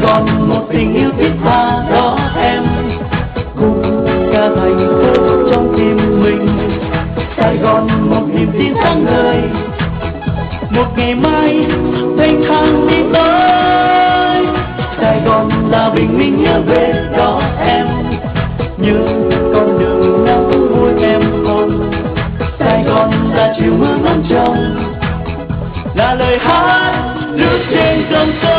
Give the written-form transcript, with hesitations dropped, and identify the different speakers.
Speaker 1: Gòn một tình yêu thiết tha đó em, cùng cả thành phố trong tim mình. Sài Gòn một niềm tin sáng ngời, một ngày mai thanh thang đi tới. Sài Gòn là bình minh nhớ về đó em, như con đường nắng vui em hôn. Sài Gòn là chiều mưa ngắm trong, là lời hát đưa trên dòng sông.